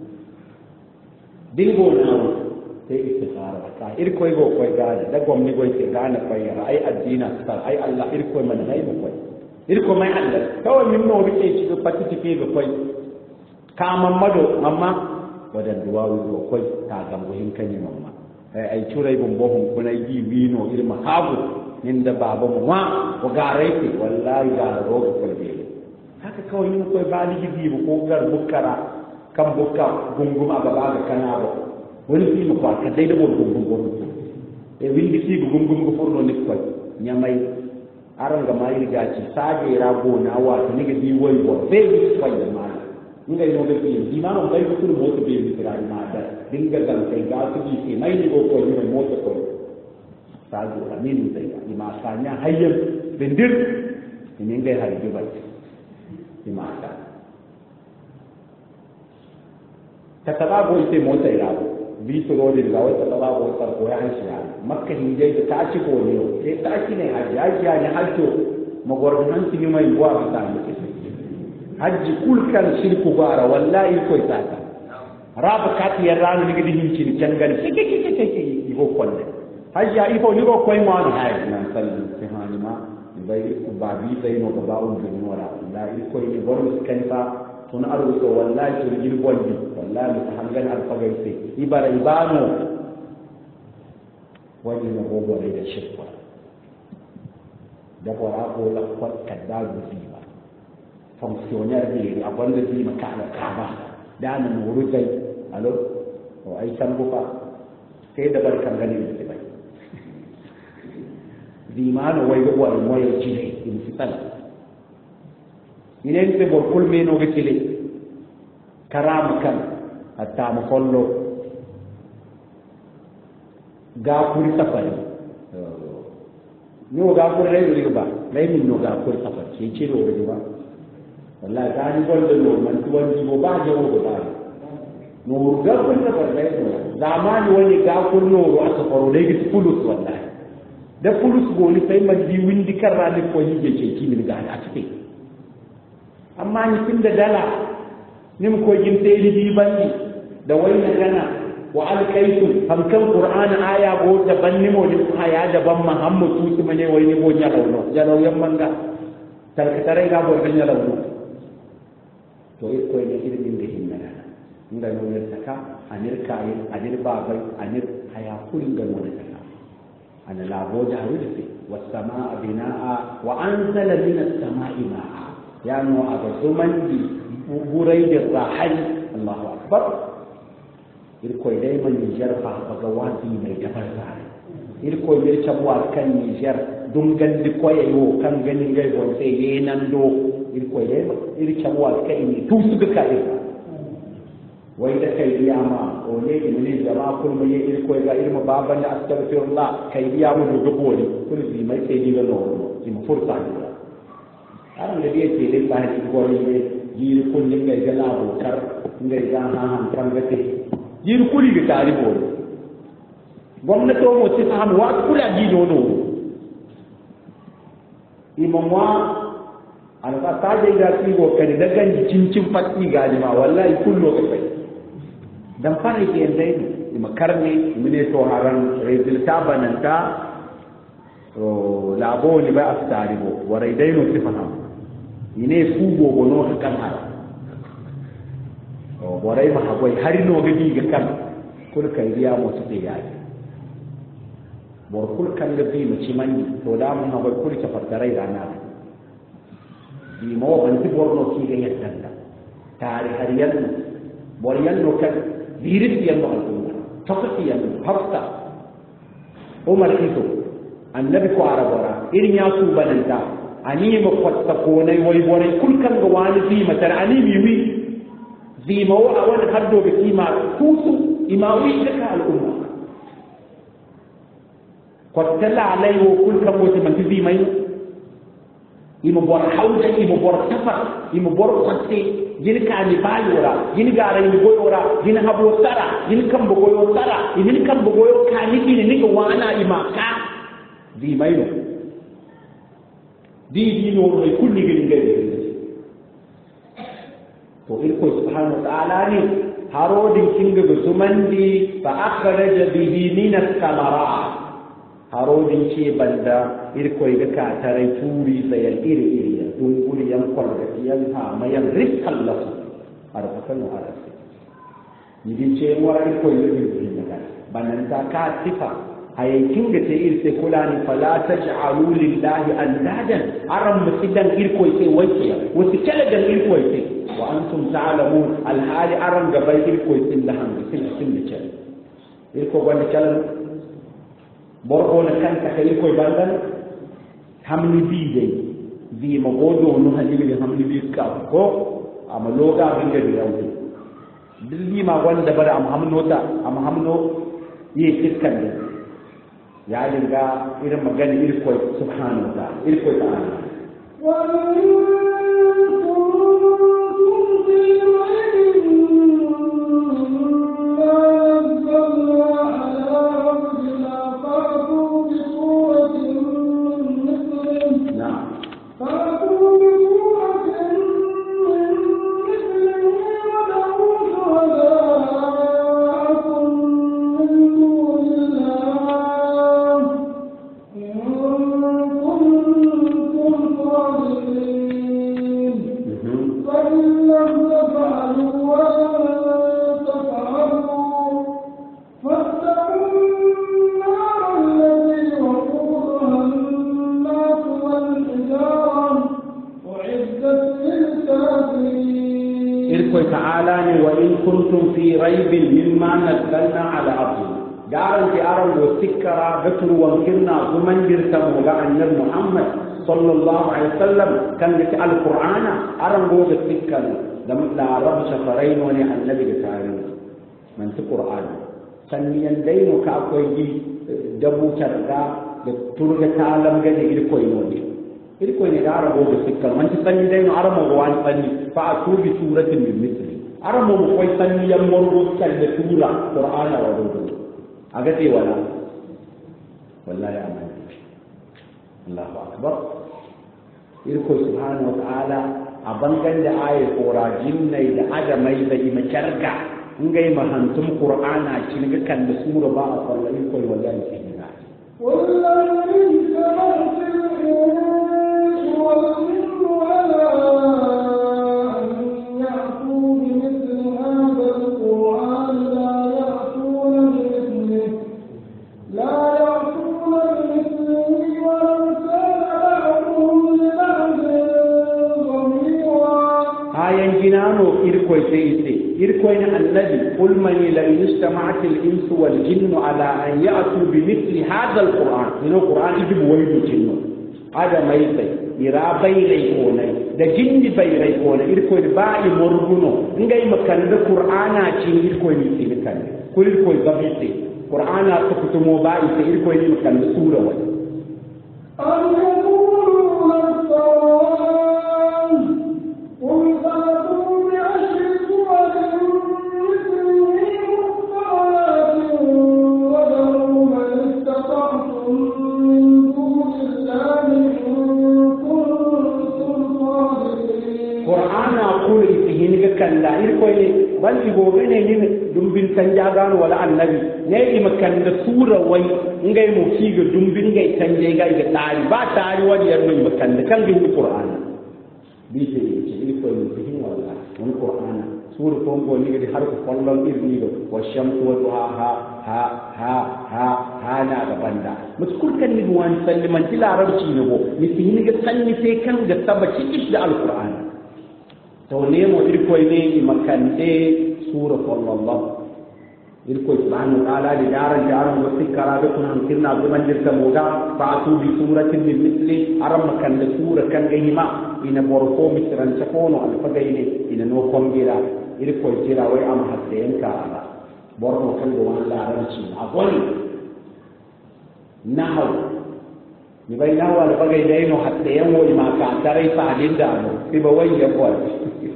dingo na sai istikhara ka irkoi go koi gada da gwamni go ke gana koi ai addina sar ai Allah irkoi man hai go koi irko mai Allah kawai min no rike ci ga fati take ga koi ka mamado mamma wadan duwa go koi ta gambo hin kan mamma ai curai bombo hun kuna yi wino irma hagu inda baba mu ma ko garai ke wallahi ga rogo ko be haka kawai yin koy bali gidi ko gar bukkara kan bukka gunguma ga baga kana ba wani fi mu ka dai da gungum e windi fi gungum ko forno ni ko nyamai aranga mai riga ci sage rago na wa ni ga di woi bo be ko da ma ni ga no be di ma no bai ko mo to be ni ra ma da dinga gan sai ga su di sai mai ni ko ni mo to ko sage amin dai ni ma sanya hayyan bindir ni ngai har ba dimana katabago ite mota irabo bi to rodi ga wata katabago tar ko ya hanshi ya makka hinje da ta ci ko ne sai ta ci ne haji ya ne hajjo magor han ci mai buwa ta ne haji kulkan shirku bara wallahi ko ta ta rab kat ya ran ni gidi hin ci jangal ki go konde haji ya ifo ni go koy ma no hay nan sallu sihani ma bai babi sai no ga bawun bin wala la ko ni bonus kanfa tun aru to wallahi to jil bolbi wallahi ta hangan al fagai sai ibara ibano wani na gogo da shirka da bora ko la kwat kadda gusi ba fonctionnaire ne a banda ji maka ala kaba da nan wuri dai alo o ai san buka sai da barkan gani da bai dimano way go wal moyo ci in fital inen te bor kul meno ge tele karam kan hatta mu kollo ga kuri safari ni ga kuri re ri ba lay min no ga kuri safari ci ro ri ba wallahi ga ni gol de no man tu wani bo ba je go ba no ga kuri safari lay no zamani wani ga kuri no ro asafaro lay gi fulus wallahi da fulus goni sai man di windi karra ne ko yije ce ki min ga a cike amma ni tun da dala nim ko jin sai di bandi da wayna gana wa alkaitu ham kan qur'ana aya go da banni mo di aya da ban muhammad tu mane wayni go nya lawno jalo yam manga talka tare ga bo nya lawno to ko ne irin da hinna inda no ne saka anir kai anir babai anir aya kullun ga no ne أنا لا بوجه ودفي والسماء بناء وأنزل من السماء ماء يعني أبزمن بريد الراحل الله أكبر يركوي دائما يجرفع بقواتي من جبل ثاني يركوي يركبوا كان يجر دمجن لكوي يو كان جنين جاي بونسي ينندو يركوي دائما يركبوا كان توسب كائن وإذا كي ياما وليه من الجماعة كل ما يلقوا إذا إلما بابا أستغفر الله كي يامو نجبولي كل ذي ما يتيجي لنور ذي مفرطة أنا الذي يتيجي لله يقولي يجير كل نجا يجلابو كر نجا هم كرمته يجير كل يجتاري بولي بمن تومو تفهم وقت كل أجينو نور إماموا أنا تاجي إذا تيجو كذا دعان جيم فتني قادما والله كل وقت dan fara ke dai makarne mine to haran resulta bananta to labo ni ba aftaribo warai dai no tifaham ine fugo gono kan har o warai ma hagoi har no gadi ga kan kul kai riya mo su yayi bor kul kan ga bi mu ci mani to da mun hagoi kul ta fardarai rana bi mo ban ti borno ki ga yadda tare har yan bor yan no kan dirit yang mengalami, coklat yang hafta. Umar itu, anda biku Arab orang, ini nyasu bananta, ani mukot takone woi woi kulkan gawani fi matar ani miwi, ذي موع وان حدو بكيما كوسو إماوي لك الأمة قد تلا عليه وكل كم وتمن في ذي مين إما بور حوجة إما بور سفر إما بور قصي جن كان يفعل ورا جن قارن يقول ورا جن هبو سرا جن كم بقول سرا جن كم بقول كان يجي نيك وانا إما كا ذي مين دي نور كل جن جن وإلكو سبحانه وتعالى هارود كينغ بسمندي فأخرج به من الثمرات هارود كي بندا إلكو إذا ترى توري زي الإيري إيري دونغولي ينقل ينها ما ينرس الله أرفقنا أرفق يدي شيء ورا إلكو يجي بندا كاتفا هاي كينغ تير سكولاني فلا تجعلوا لله أندادا أرم مسجدا إلكو يسوي وجهه وتكلم إلكو يسوي وأنتم تعلمون الحال أرم قبل إلكو يسل لهم يسل كل إلكو قال كلام برهونا كان تكيلكو يبالغن همني بيجي ذي مغودو ونهدي بي همني بيكاو أما لوغا بيجي بيجي دلي ما قال دبر أم همنوتا أم همنو يكتكن يا لنجا إرم مغاني إلكو سبحانه وتعالى إلكو تعالى وإن كنتم في ريب مما نزلنا على عبدنا قال في أرم وسكرا بكر وانكرنا ومن جرتم وقع النبي محمد صلى الله عليه وسلم كان لك القرآن أرم هو بالسكر لم لا رب شفرين وني النبي تعالى من القرآن سنيا دين كأكوي دبو ترقى بترجع تعلم جدي إلكوي نودي إلكوي ندار هو بالسكر من سنيا دين أرم وان سني فأتوا بسورة من مثله أرمو مخوي سنيا مرغوب كالبتورة قرآن ودودو أغتي ولا والله يا أمان الله أكبر إلكو سبحانه وتعالى أبنغن لآية قرى جنة إذا أجمع إذا إمكاركا نغي مهانتم قرآن أجنغ كان بسورة باء فالله إلكو والله يكينا والله سمعت الإنس والجن ولا إركوين الذي قل من لئن اجتمعت الإنس والجن على أن يأتوا بمثل هذا القرآن من القرآن يجب ويد الجن هذا ما يصير إرا بيريكونا ده جن بيريكونا إركوين باقي مرغنو إنجاي مكان ده قرآن أشين إركوين يصير كان كل إركوين ضبيطي قرآن أتكتمو باقي إركوين مكان سورة وين kanda irkoy balli gobe ne ni dumbin tanja gano wala annabi ne ima kanda sura wai ngai mu kiga dumbin ngai tanje gai ga tari ba tari wani yarno ima kanda kan bi qur'ana bi ce irkoy mu bihin wala wani qur'ana sura ko ngo ni ga har ko kollon irni do wa shamsu wa duha ha na ga banda muskur kan ni wan salliman til arabci ne go ni tin ga sanni sai kan ga tabbaci da alqur'ana to nemo irkoy ne makande sura sallallahu irkoy subhanahu wa ta'ala di jaran wasikara be kun kirna be manjir ta moga fa atu bi suratin min mithli aram makande sura kan gayima ina borko misran sakono al fagaine ina no kongira irko kira wai am haddayan ka ala borno kan da wani larabci a gwani nahau ni bai nawa da bagai da ino haddayan wai ma ka tarai fa hadin da no sai ba wai ya kwai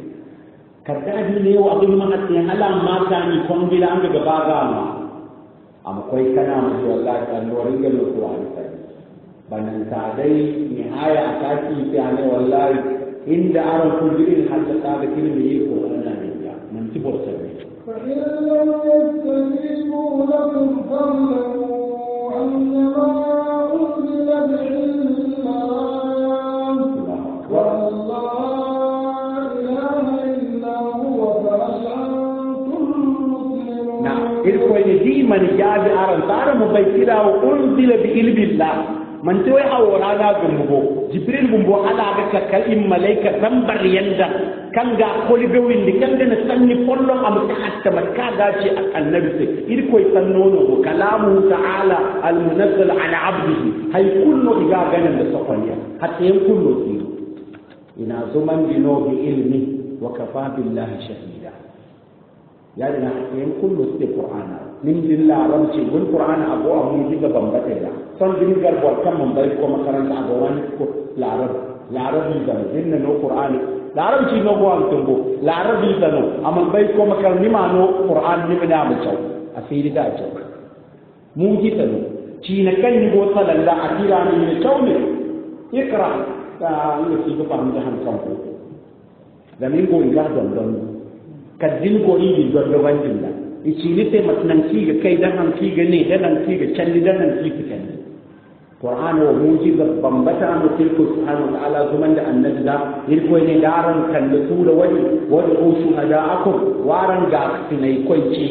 kadadi ne wa abin ma haddayan ala ma ka ni kon bila an ga baga ma am koi kana mu wallahi kan lorin ga Qur'ani sai banan ta dai nihaya ta ki sai ne wallahi inda aron kujirin hadda ta ga ilmi ko ana ne ya man ti borsa ne فإن لم يستجيبوا لكم فاعلموا أنما أنزل بعلم الله وأن لا إله إلا هو فهل أنتم مسلمون. نعم إلكوين دي من جاب أرن تارا مبيكرا وأنزل بعلم الله man to ya awara na gumbo jibril gumbo ala ga kalim malaika tambar yanda kan ga kolibe windi kan da sanni follon am ka hatta makka ga ci annabi sai ir koy sannono ko kalamu ta'ala al munazzal ala abdihi hay kullu ga ganin da safaniya hatta yan kullu ina zuman dino bi ilmi wa kafa billahi shahida ya ina yan kullu sai qur'ana min dilla ramci gun qur'ana abu abu diga bambata da son din garbo kan mun bai ko makaranta ga wani ko larabi da dinna no qur'ani larabci no ko an tumbo larabi da no amma bai ko makaranta ni ma no qur'an ni bana mu chau asiri da chau mu ji ta no ci na kan ni go salan da akira ni chau ne ikra ta ni ci ko pam da han kan ko da min go ga don kadin ko yi don da wannan da ici ni te matnan ci ga kai dan an ci ga ne dan an ci ga can dan an ci kan Qur'an wa mujiza bambata an tilku subhanahu wa ta'ala zuman da annabi da irko ne daran kan da tura wani ushu hada'akum waran ga sinai koici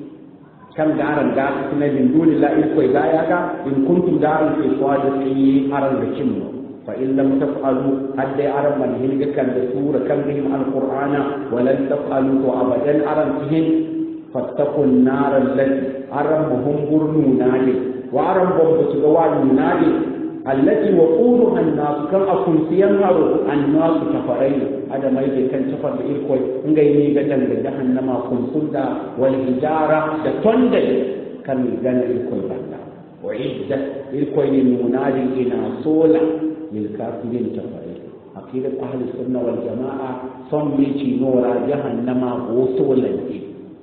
kan daran ga sinai min dunillahi irko ga ya ga in kuntum daran fi swadati aran da kinno fa in lam taf'alu hadda aran man hilga kan da tura kan bihim alqur'ana wa lan taf'alu to abadan aran fihim fattakun nar allati aramhum burnunani وارم بوبتو غواني نادي التي وقودها الناس كان اكون سينهرو الناس كفرين هذا ما يجي كان سفر بالكوي ngay ni gadan da jahannama kun sunda wal hijara da tonde kan gana ilkoy banda wa idda ilkoy ni munadi ina sola lil kafirin kafarin aqidat ahli sunna wal jamaa son mi ci nora jahannama go sola ni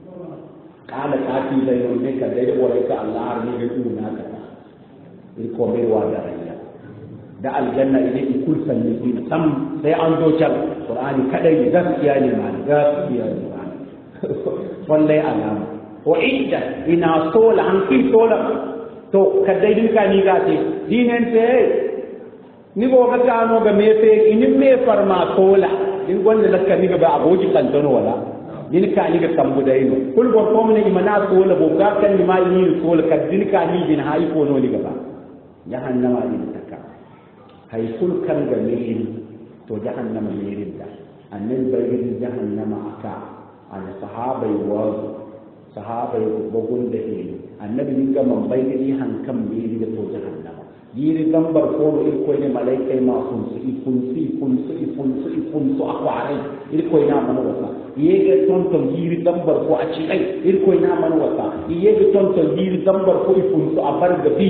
kala kafi da yau ne ka dai wai ka Allah har ne ga tuna ka ko mai wa da rayya da aljanna idan ikul sanni din sam sai an zo can qur'ani kadai gaskiya ne ma gaskiya ne ma wallahi alama wa idda ina sola an ki sola to kadai din ka ni ga te dinen te ni go ga kano ga me fe inin me farma sola din gonda lakka ni ga ba aboji kan tono wala din ka ni ga tambu dai no kul go ko mun imana ko la bo ga kan ni mai ni ko la kadin ka ni bin hayi ko no ni ga ba jahannama din taka hay kul kan ga merin to jahannama merin da annabi bayin jahannama aka an sahabai wa sahabai bugun da ke annabi din ga man bayin han kan meri da to jahannama yiri gambar ko il ko ne malaikai ma kun su akware il ko ina man wasa yege ton yiri gambar ko a ci ai il ko ina man wasa yege ton yiri gambar ko ifun su abar gabi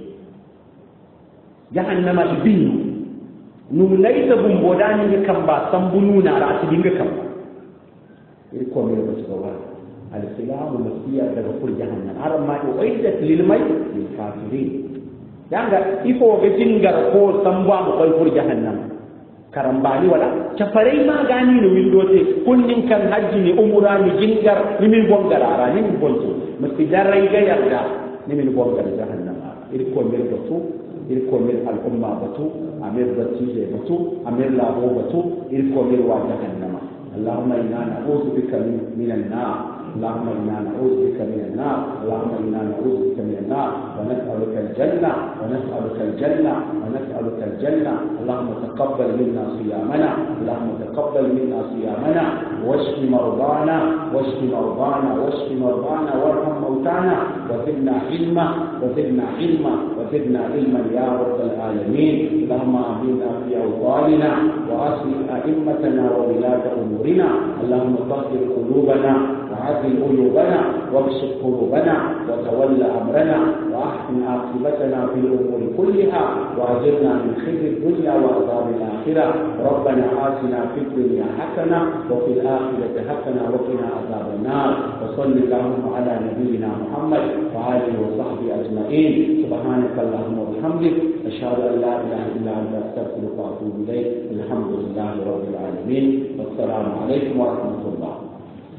jahannama ibin nu laita bum bodani ga kan ba sambunu na ra su dinga kan il ko me ba su ba al-silamu masiya daga fur jahannam har ma uaidat lil may lil kafirin danga ifo ga jingar ko samba mu kai fur jahannam karambani wala cafarai ma gani no windote kunnin kan hajji ni umura ni jingar ni min bongarara ni min bonto masidarai ga yarda ni min bongar jahannam il ko me batu il ko me al umma batu amir batu je batu amir labo batu il ko me wa jahannam اللهم انا نعوذ بك من النار اللهم انا نعوذ بك من النار اللهم انا نعوذ بك من النار ونسألك الجنة ونسألك الجنة ونسألك الجنة. اللهم تقبل منا صيامنا، اللهم تقبل منا صيامنا، واشف مرضانا واشف مرضانا واشف مرضانا وارحم موتانا، وزدنا علما وزدنا علما وزدنا علما يا رب العالمين. اللهم آمنا في أوطاننا وأصلح أئمتنا وولاة أمورنا. اللهم طهر قلوبنا وعدل عيوبنا واكشف قلوبنا وتول أمرنا وأحسن عاقبتنا في الأمور كلها وأجرنا من خزي الدنيا وعذاب الآخرة. ربنا آتنا في الدنيا حسنة وفي الآخرة حسنة وقنا عذاب النار. وصل اللهم على نبينا محمد وآله وصحبه أجمعين. سبحانك اللهم وبحمدك أشهد أن لا إله إلا أنت أستغفرك وأتوب إليك. الحمد لله رب العالمين والسلام عليكم ورحمة الله.